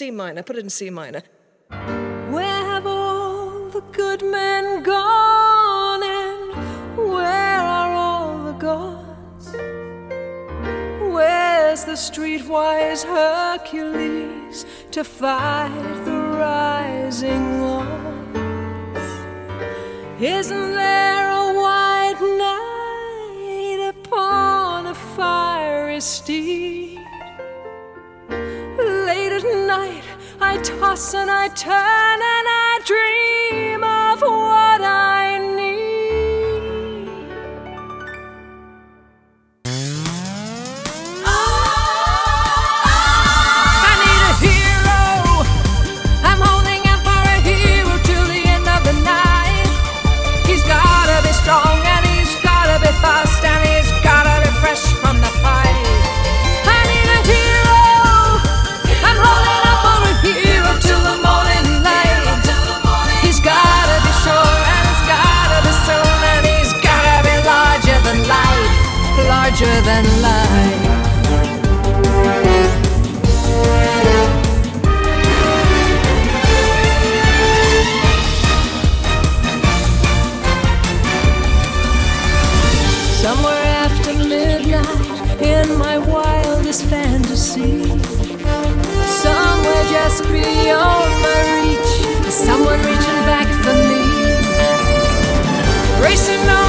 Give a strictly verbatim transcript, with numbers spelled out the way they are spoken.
C minor, put it in C minor. Where have all the good men gone, and where are all the gods? Where's the streetwise Hercules to fight the rising odds? Isn't there a white knight upon a fiery steed? Late at night I toss and I turn and I dream of what I need. I need a hero. I'm holding out for a hero till the end of the night. He's gotta be strong and he's gotta be fast and he's gotta be fresh from the fight. I need a hero. I'm holding out for a hero till the morning light. He's gotta be sure and he's gotta be soon and he's gotta be larger than life, larger than life. Somewhere after midnight, in my wildest fantasy, somewhere just beyond my reach, someone reaching back for me, racing on.